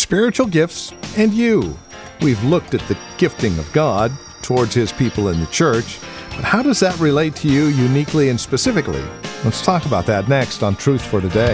spiritual gifts and you. We've looked at the gifting of God towards His people in the church, but how does that relate to you uniquely and specifically? Let's talk about that next on Truth for Today.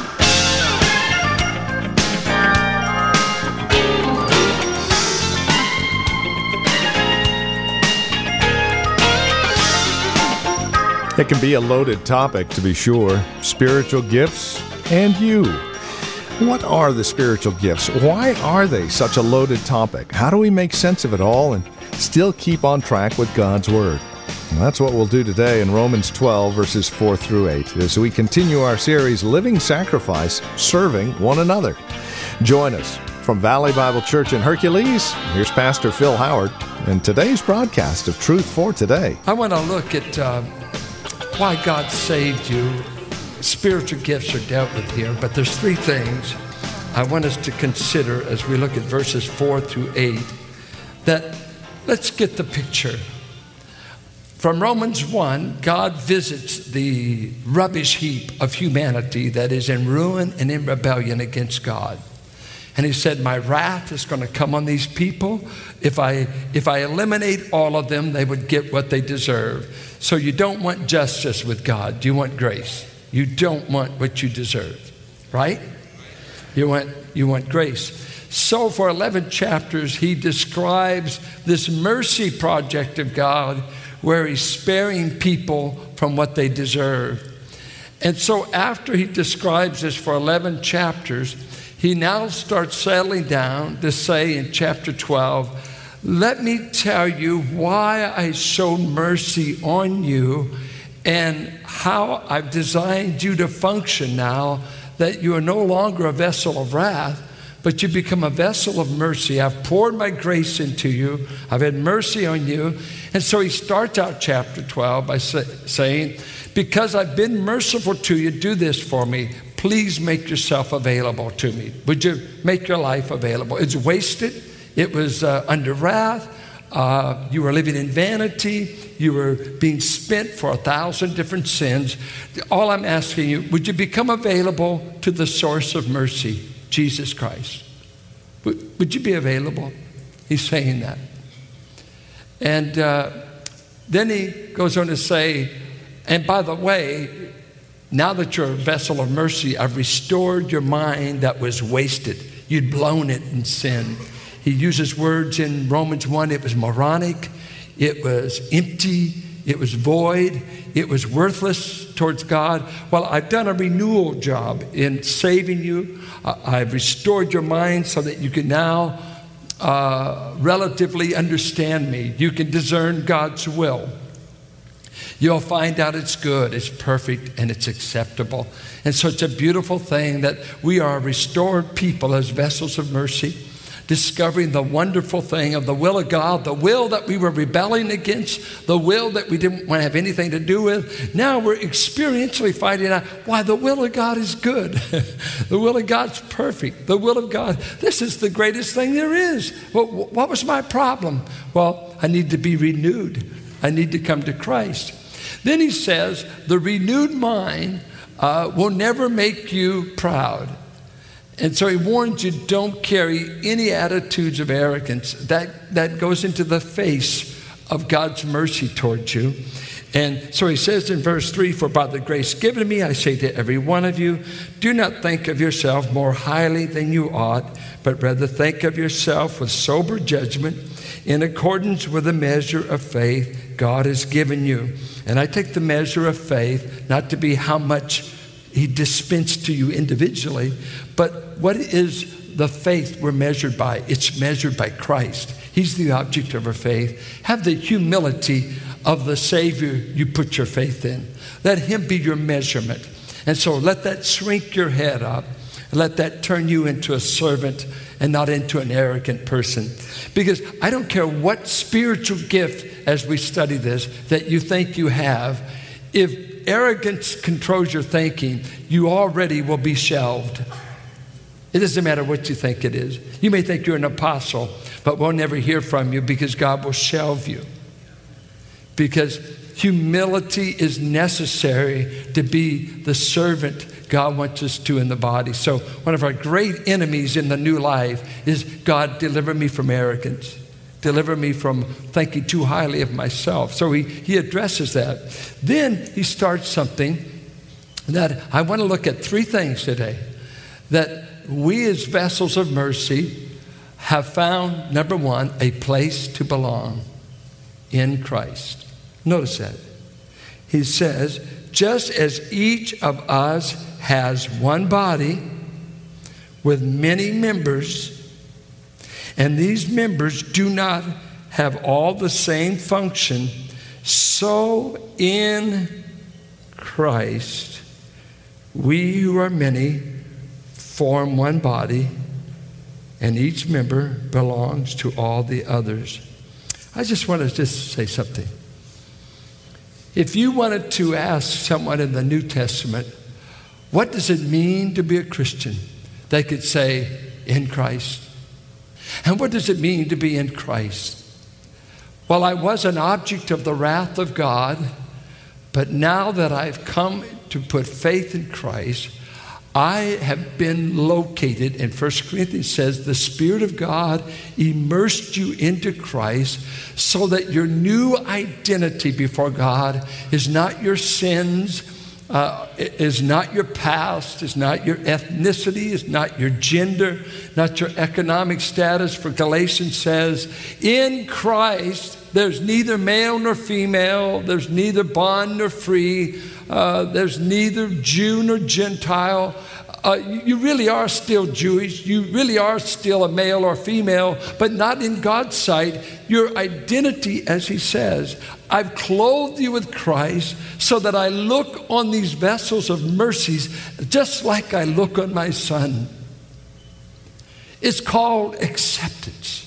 It can be a loaded topic, to be sure. Spiritual gifts and you. What are the spiritual gifts? Why are they such a loaded topic? How do we make sense of it all and still keep on track with God's Word? And that's what we'll do today in Romans 12, verses 4 through 8, as we continue our series, Living Sacrifice, Serving One Another. Join us from Valley Bible Church in Hercules. Here's Pastor Phil Howard and today's broadcast of Truth for Today. I want to look at why God saved you. Spiritual gifts are dealt with here, but there's three things I want us to consider as we look at verses 4 through 8. That let's get the picture. From Romans 1, God visits the rubbish heap of humanity that is in ruin and in rebellion against God. And He said, my wrath is going to come on these people. If I eliminate all of them, they would get what they deserve. So you don't want justice with God. You want grace. You don't want what you deserve, right? You want grace. So for 11 chapters, He describes this mercy project of God where He's sparing people from what they deserve. And so after He describes this for 11 chapters, He now starts settling down to say in chapter 12, let me tell you why I show mercy on you and how I've designed you to function now that you are no longer a vessel of wrath, but you become a vessel of mercy. I've poured my grace into you. I've had mercy on you. And so He starts out chapter 12 by saying, because I've been merciful to you, do this for me. Please make yourself available to me. Would you make your life available? It's wasted. It was under wrath. You were living in vanity. You were being spent for 1,000 different sins. All I'm asking you, would you become available to the source of mercy, Jesus Christ? Would you be available? He's saying that. And then He goes on to say, and by the way, now that you're a vessel of mercy, I've restored your mind that was wasted. You'd blown it in sin. He uses words in Romans 1. It was moronic. It was empty. It was void. It was worthless towards God. Well, I've done a renewal job in saving you. I've restored your mind so that you can now relatively understand me. You can discern God's will. You'll find out it's good, it's perfect, and it's acceptable. And so it's a beautiful thing that we are restored people as vessels of mercy, discovering the wonderful thing of the will of God, the will that we were rebelling against, the will that we didn't want to have anything to do with. Now we're experientially finding out why the will of God is good. The will of God's perfect. The will of God, this is the greatest thing there is. Well, what was my problem? Well, I need to be renewed. I need to come to Christ. Then He says, the renewed mind will never make you proud. And so He warns you, don't carry any attitudes of arrogance. That goes into the face of God's mercy towards you. And so He says in verse 3, for by the grace given to me, I say to every one of you, do not think of yourself more highly than you ought, but rather think of yourself with sober judgment in accordance with the measure of faith God has given you. And I take the measure of faith not to be how much He dispensed to you individually, but what is the faith we're measured by? It's measured by Christ. He's the object of our faith. Have the humility of the Savior you put your faith in. Let Him be your measurement. And so let that shrink your head up. Let that turn you into a servant and not into an arrogant person. Because I don't care what spiritual gift, as we study this, that you think you have, if arrogance controls your thinking, you already will be shelved. It doesn't matter what you think it is. You may think you're an apostle, but we'll never hear from you because God will shelve you. Because humility is necessary to be the servant God wants us to in the body. So one of our great enemies in the new life is, God, deliver me from arrogance. Deliver me from thinking too highly of myself. So he addresses that. Then he starts something that I want to look at 3 things today that we as vessels of mercy have found, number 1, a place to belong in Christ. Notice that. He says, just as each of us has one body with many members, and these members do not have all the same function, so in Christ, we who are many form one body, and each member belongs to all the others. I just want to say something. If you wanted to ask someone in the New Testament, what does it mean to be a Christian? They could say, in Christ. And what does it mean to be in Christ? Well, I was an object of the wrath of God, but now that I've come to put faith in Christ, I have been located, and 1 Corinthians says, the Spirit of God immersed you into Christ so that your new identity before God is not your sins, is not your past, is not your ethnicity, is not your gender, not your economic status. For Galatians says, in Christ, there's neither male nor female, there's neither bond nor free, there's neither Jew nor Gentile. You really are still Jewish. You really are still a male or female, but not in God's sight. Your identity, as he says, I've clothed you with Christ so that I look on these vessels of mercies just like I look on my son. It's called acceptance.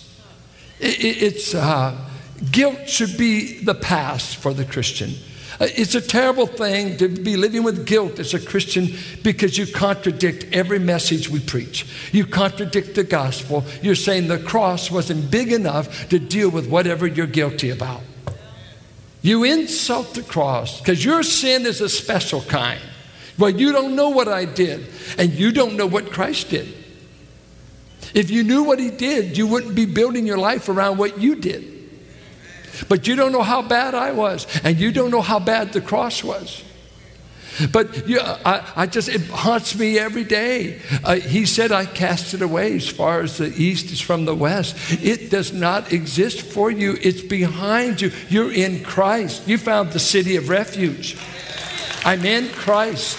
Guilt should be the past for the Christian. It's a terrible thing to be living with guilt as a Christian because you contradict every message we preach. You contradict the gospel. You're saying the cross wasn't big enough to deal with whatever you're guilty about. You insult the cross because your sin is a special kind. Well, you don't know what I did, and you don't know what Christ did. If you knew what he did, you wouldn't be building your life around what you did. But you don't know how bad I was, and you don't know how bad the cross was. But it haunts me every day. He said, I cast it away as far as the east is from the west. It does not exist for you. It's behind you. You're in Christ. You found the city of refuge. I'm in Christ.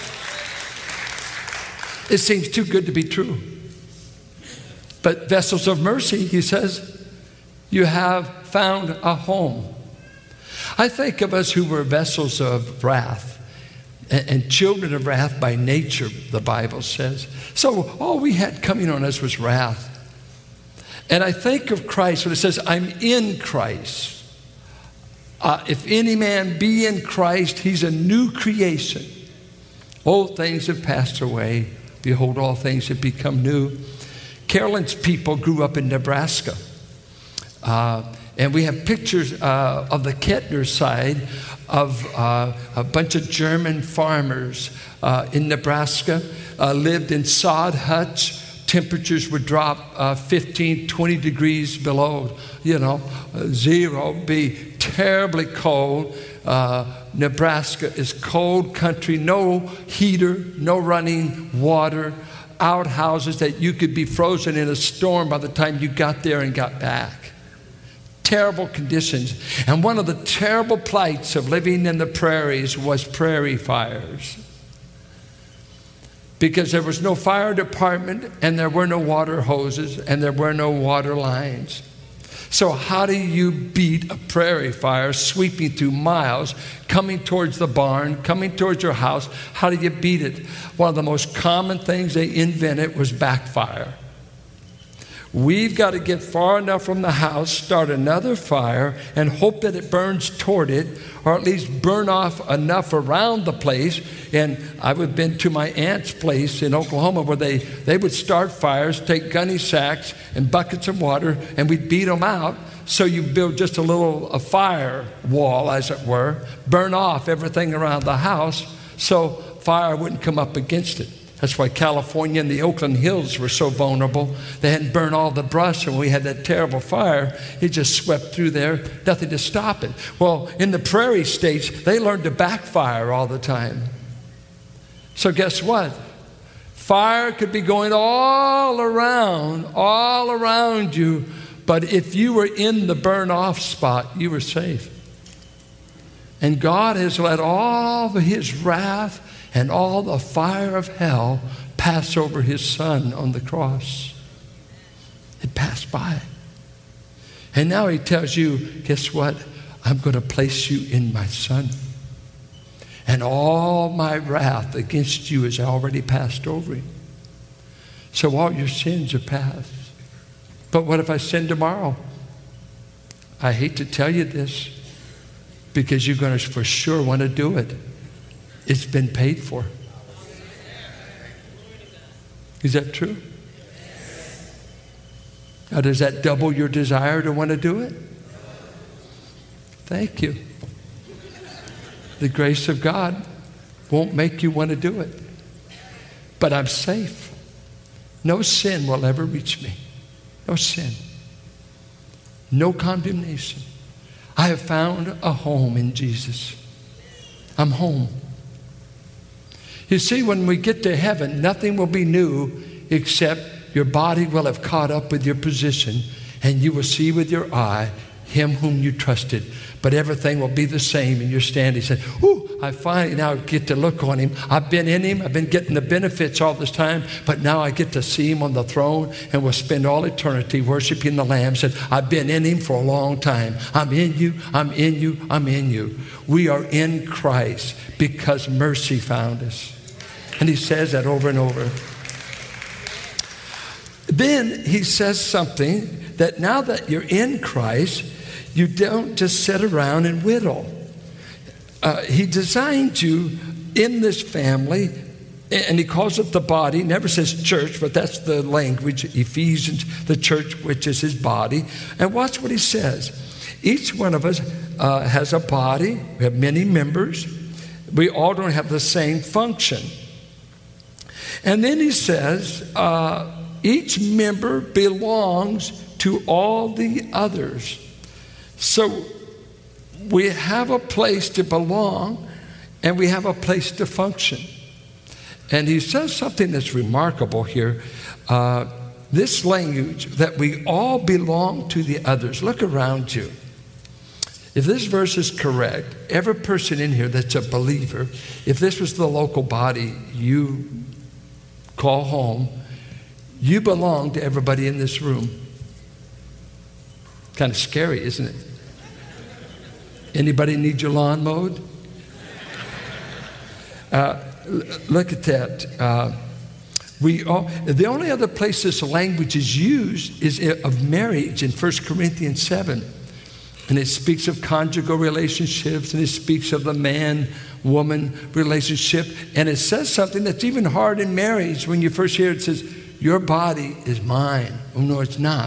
It seems too good to be true. But vessels of mercy, he says, you have found a home. I think of us who were vessels of wrath and children of wrath by nature, the Bible says. So all we had coming on us was wrath. And I think of Christ when it says, I'm in Christ. If any man be in Christ, he's a new creation. Old things have passed away. Behold, all things have become new. Carolyn's people grew up in Nebraska. And we have pictures of the Kettner side of a bunch of German farmers in Nebraska, lived in sod huts. Temperatures would drop 15, 20 degrees below, zero, be terribly cold. Nebraska is cold country, no heater, no running water, outhouses that you could be frozen in a storm by the time you got there and got back. Terrible conditions. And one of the terrible plights of living in the prairies was prairie fires. Because there was no fire department, and there were no water hoses, and there were no water lines. So how do you beat a prairie fire sweeping through miles, coming towards the barn, coming towards your house? How do you beat it? One of the most common things they invented was backfire. We've got to get far enough from the house, start another fire, and hope that it burns toward it, or at least burn off enough around the place. And I've been to my aunt's place in Oklahoma where they would start fires, take gunny sacks and buckets of water, and we'd beat them out. So you build just a fire wall, as it were, burn off everything around the house so fire wouldn't come up against it. That's why California and the Oakland Hills were so vulnerable. They hadn't burned all the brush, and when we had that terrible fire, it just swept through there, nothing to stop it. Well, in the prairie states, they learned to backfire all the time. So guess what? Fire could be going all around you, but if you were in the burn-off spot, you were safe. And God has let all of His wrath and all the fire of hell pass over His Son on the cross. It passed by. And now He tells you, guess what? I'm going to place you in my Son. And all my wrath against you has already passed over you. So all your sins are past. But what if I sin tomorrow? I hate to tell you this, because you're going to for sure want to do it. It's been paid for. Is that true? Now, does that double your desire to want to do it? Thank you. The grace of God won't make you want to do it. But I'm safe. No sin will ever reach me. No sin. No condemnation. I have found a home in Jesus. I'm home. You see, when we get to heaven, nothing will be new except your body will have caught up with your position, and you will see with your eye Him whom you trusted. But everything will be the same, and you're standing saying, ooh, I finally now get to look on Him. I've been in Him. I've been getting the benefits all this time, but now I get to see Him on the throne, and we'll spend all eternity worshiping the Lamb. Said, I've been in Him for a long time. I'm in you. I'm in you. I'm in you. We are in Christ because mercy found us. And He says that over and over. Then He says something that now that you're in Christ, you don't just sit around and whittle. He designed you in this family, and He calls it the body. Never says church, but that's the language. Ephesians, the church, which is His body. And watch what He says. Each one of us has a body. We have many members. We all don't have the same function. And then He says, each member belongs to all the others. So we have a place to belong, and we have a place to function. And He says something that's remarkable here. This language that we all belong to the others. Look around you. If this verse is correct, every person in here that's a believer, if this was the local body you call home, you belong to everybody in this room. Kind of scary, isn't it? Anybody need your lawn mowed? Look at that. The only other place this language is used is of marriage in 1 Corinthians 7. And it speaks of conjugal relationships, and it speaks of the man-woman relationship. And it says something that's even hard in marriage. When you first hear it, it says, your body is mine. Oh, no, it's not.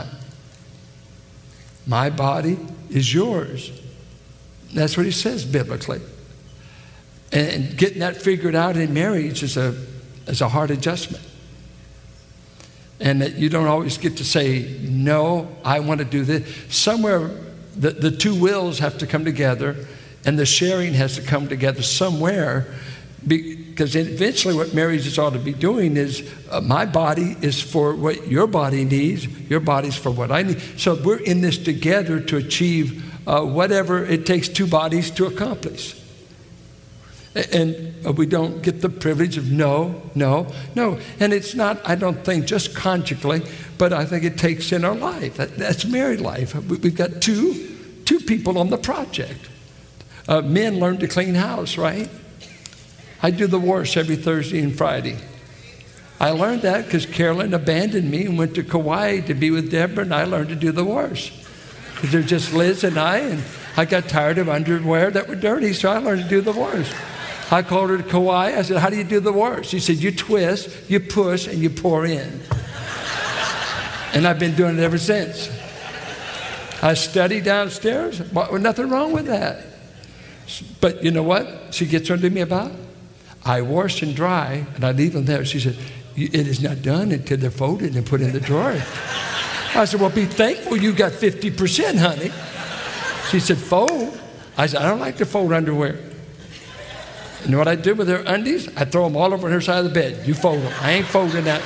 My body is yours. That's what He says biblically. And getting that figured out in marriage is a hard adjustment. And that you don't always get to say, no, I want to do this. Somewhere, the two wills have to come together, and the sharing has to come together somewhere, because eventually what marriages ought to be doing is my body is for what your body needs, your body's for what I need. So we're in this together to achieve whatever it takes two bodies to accomplish. And we don't get the privilege of no. And it's not, I don't think, just conjugally, but I think it takes in our life. That's married life. We've got two people on the project. Men learn to clean house, right? I do the wash every Thursday and Friday. I learned that because Carolyn abandoned me and went to Kauai to be with Deborah, and I learned to do the wash. Because there's just Liz and I got tired of underwear that were dirty, so I learned to do the wash. I called her to Kauai. I said, how do you do the wash? She said, you twist, you push, and you pour in. And I've been doing it ever since. I study downstairs. Nothing wrong with that. But you know what she gets on to me about? I wash and dry, and I leave them there. She said, it is not done until they're folded and put in the drawer. I said, well, be thankful you got 50%, honey. She said, fold? I said, I don't like to fold underwear. You know what I do with her undies? I throw them all over her side of the bed. You fold them. I ain't folding that.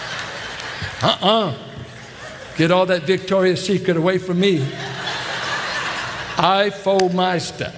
Get all that Victoria's Secret away from me. I fold my stuff.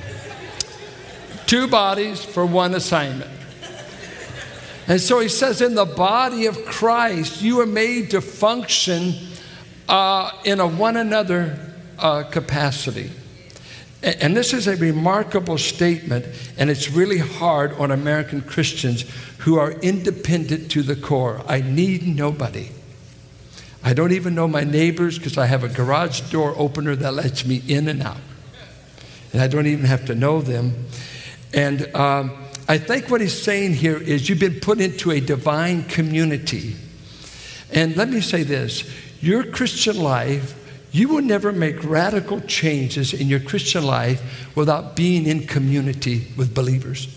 2 bodies for 1 assignment. And so he says, in the body of Christ, you are made to function in a one another capacity. And this is a remarkable statement, and it's really hard on American Christians who are independent to the core. I need nobody. I don't even know my neighbors because I have a garage door opener that lets me in and out. And I don't even have to know them. And I think what he's saying here is you've been put into a divine community. And let me say this, your Christian life, you will never make radical changes in your Christian life without being in community with believers.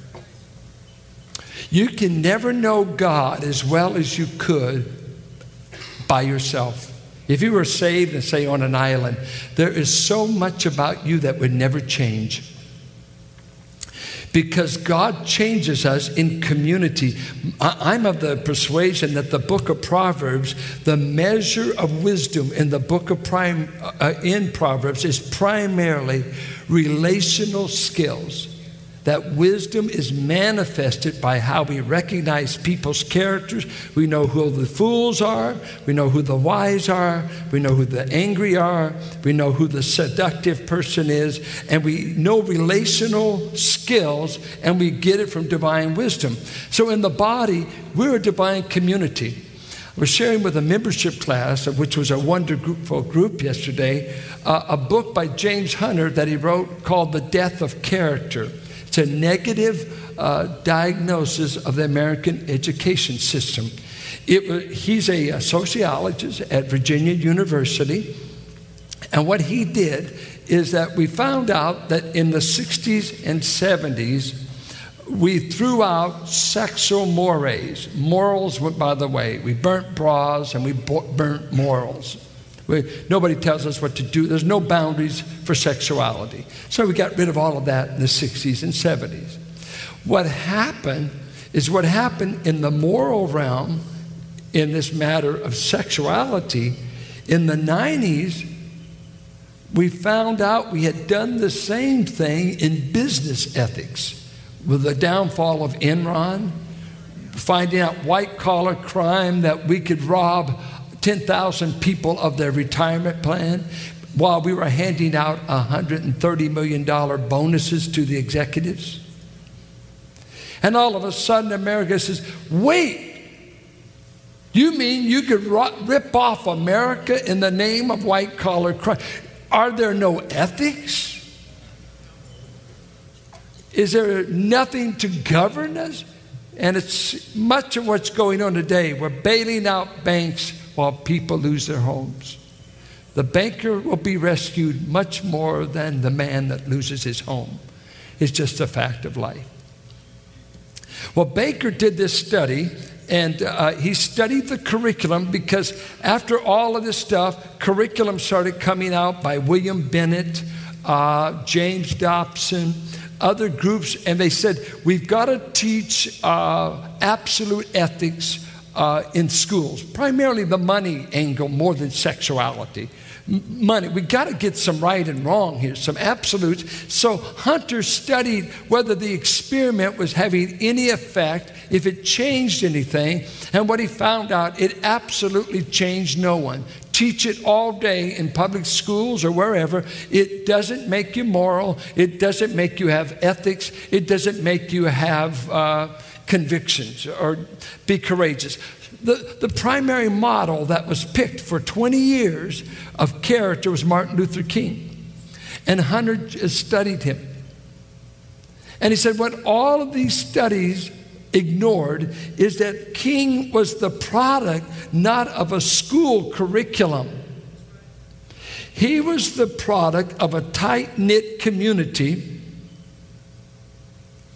You can never know God as well as you could by yourself. If you were saved and say on an island, there is so much about you that would never change. Because God changes us in community. I'm of the persuasion that the book of Proverbs, the measure of wisdom in the book of Proverbs is primarily relational skills. That wisdom is manifested by how we recognize people's characters. We know who the fools are. We know who the wise are. We know who the angry are. We know who the seductive person is. And we know relational skills, and we get it from divine wisdom. So in the body, we're a divine community. I was sharing with a membership class, which was a wonderful group yesterday, a book by James Hunter that he wrote called The Death of Character. It's a negative diagnosis of the American education system. He's a sociologist at Virginia University. And what he did is that we found out that in the 60s and 70s, we threw out sexual mores. Morals went by the way. We burnt bras and we burnt morals. Nobody tells us what to do. There's no boundaries for sexuality. So we got rid of all of that in the 60s and 70s. What happened in the moral realm in this matter of sexuality. In the 90s, we found out we had done the same thing in business ethics with the downfall of Enron, finding out white-collar crime that we could rob 10,000 people of their retirement plan while we were handing out $130 million bonuses to the executives. And all of a sudden America says, wait, you mean you could rip off America in the name of white-collar crime? Are there no ethics? Is there nothing to govern us? And it's much of what's going on today. We're bailing out banks while people lose their homes. The banker will be rescued much more than the man that loses his home. It's just a fact of life. Well, Baker did this study, and he studied the curriculum because after all of this stuff, curriculum started coming out by William Bennett, James Dobson, other groups, and they said, we've got to teach absolute ethics in schools, primarily the money angle more than sexuality. Money, we got to get some right and wrong here, some absolutes. So Hunter studied whether the experiment was having any effect, if it changed anything, and what he found out, it absolutely changed no one. Teach it all day in public schools or wherever. It doesn't make you moral. It doesn't make you have ethics. It doesn't make you have convictions or be courageous. The primary model that was picked for 20 years of character was Martin Luther King. And Hunter studied him. And he said what all of these studies ignored is that King was the product not of a school curriculum. He was the product of a tight-knit community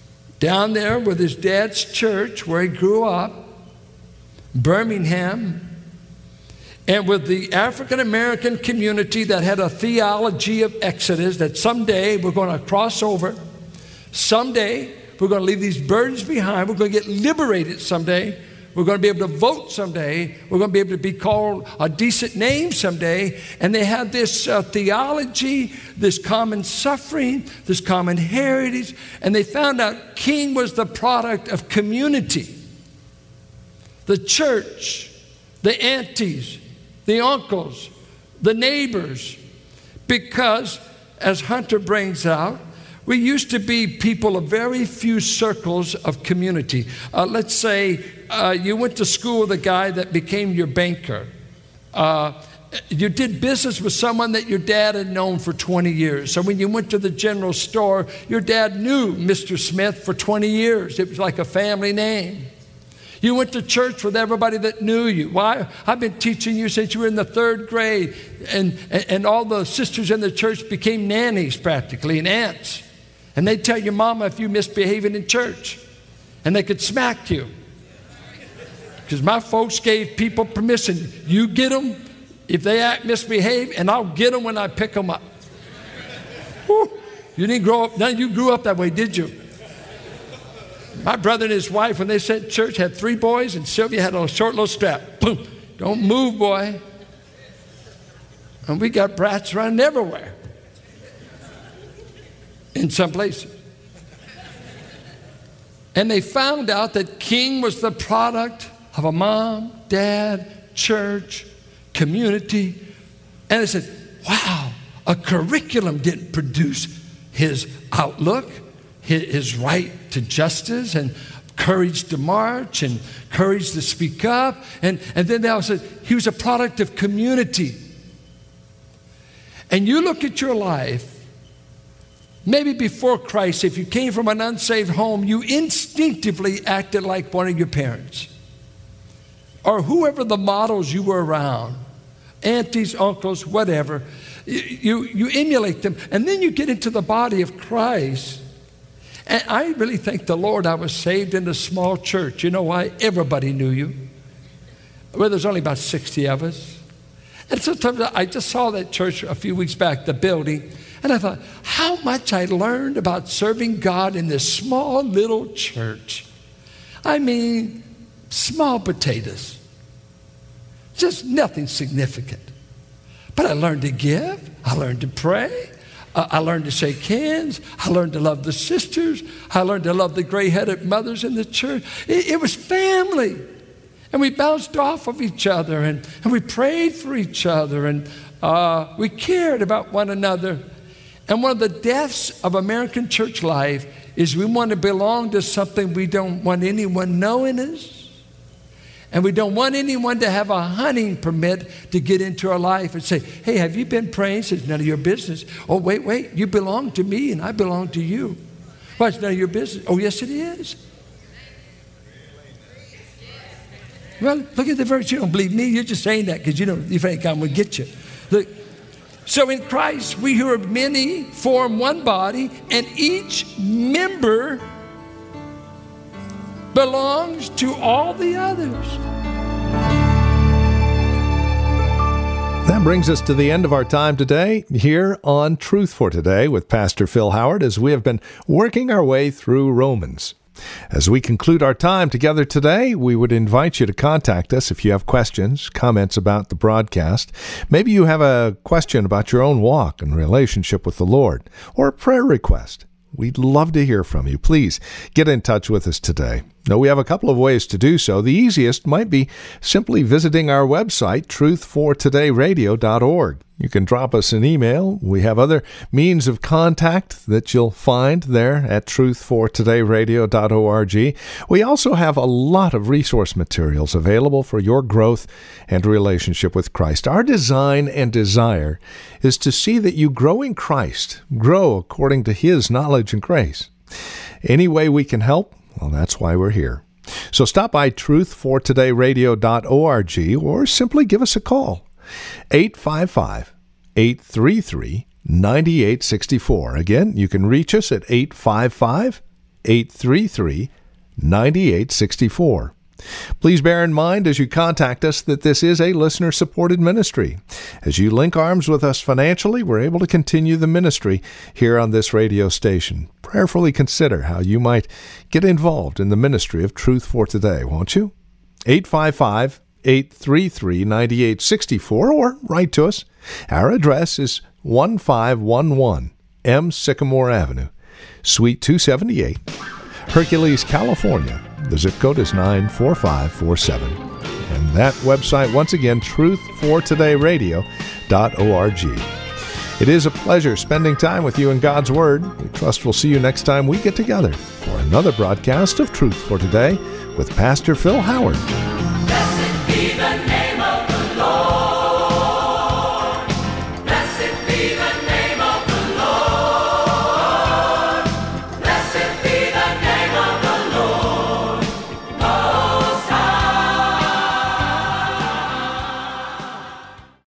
down there with his dad's church where he grew up, Birmingham, and with the African American community that had a theology of Exodus, that someday we're going to cross over, someday we're going to leave these burdens behind, we're going to get liberated someday, we're going to be able to vote someday, we're going to be able to be called a decent name someday. And they had this theology, this common suffering, this common heritage, and they found out King was the product of community. The church, the aunties, the uncles, the neighbors, because, as Hunter brings out, we used to be people of very few circles of community. Let's say you went to school with a guy that became your banker. You did business with someone that your dad had known for 20 years. So when you went to the general store, your dad knew Mr. Smith for 20 years. It was like a family name. You went to church with everybody that knew you. Why? I've been teaching you since you were in the 3rd grade, and all the sisters in the church became nannies practically and aunts. And they'd tell your mama if you misbehaving in church, and they could smack you. Because my folks gave people permission. You get them if they act misbehave, and I'll get them when I pick them up. Whew. You didn't grow up, none of you grew up that way, did you? My brother and his wife, when they sat in church, had 3 boys, and Sylvia had a short little strap. Boom. Don't move, boy. And we got brats running everywhere. In some places. And they found out that King was the product of a mom, dad, church, community. And they said, wow, a curriculum didn't produce his outlook, his right to justice and courage to march and courage to speak up. And then they also said he was a product of community. And you look at your life, maybe before Christ, if you came from an unsaved home, you instinctively acted like one of your parents or whoever the models you were around, aunties, uncles, whatever. You emulate them. And then you get into the body of Christ. And I really thank the Lord I was saved in a small church. You know why? Everybody knew you. Well, there's only about 60 of us. And sometimes I just saw that church a few weeks back, the building, and I thought, how much I learned about serving God in this small little church. I mean, small potatoes. Just nothing significant. But I learned to give. I learned to pray. I learned to shake hands. I learned to love the sisters. I learned to love the gray-headed mothers in the church. It was family. And we bounced off of each other, and we prayed for each other, and we cared about one another. And one of the deaths of American church life is we want to belong to something we don't want anyone knowing us. And we don't want anyone to have a hunting permit to get into our life and say, hey, have you been praying? It's none of your business. Oh, wait, you belong to me and I belong to you. Well, it's none of your business. Oh, yes, it is. Well, look at the verse. You don't believe me. You're just saying that because you think I'm going to get you. Look. So in Christ, we who are many form one body, and each member belongs to all the others. That brings us to the end of our time today here on Truth for Today with Pastor Phil Howard as we have been working our way through Romans. As we conclude our time together today, we would invite you to contact us if you have questions, comments about the broadcast. Maybe you have a question about your own walk and relationship with the Lord, or a prayer request. We'd love to hear from you. Please get in touch with us today. Now, we have a couple of ways to do so. The easiest might be simply visiting our website, truthfortodayradio.org. You can drop us an email. We have other means of contact that you'll find there at truthfortodayradio.org. We also have a lot of resource materials available for your growth and relationship with Christ. Our design and desire is to see that you grow in Christ, grow according to His knowledge and grace. Any way we can help, well, that's why we're here. So stop by truthfortodayradio.org or simply give us a call. 855-833-9864. Again, you can reach us at 855-833-9864. 855-833-9864. Please bear in mind as you contact us that this is a listener-supported ministry. As you link arms with us financially, we're able to continue the ministry here on this radio station. Prayerfully consider how you might get involved in the ministry of Truth for Today, won't you? 855-833-9864, or write to us. Our address is 1511 M. Sycamore Avenue, Suite 278, Hercules, California. The zip code is 94547. And that website, once again, truthfortodayradio.org. It is a pleasure spending time with you in God's Word. We trust we'll see you next time we get together for another broadcast of Truth for Today with Pastor Phil Howard.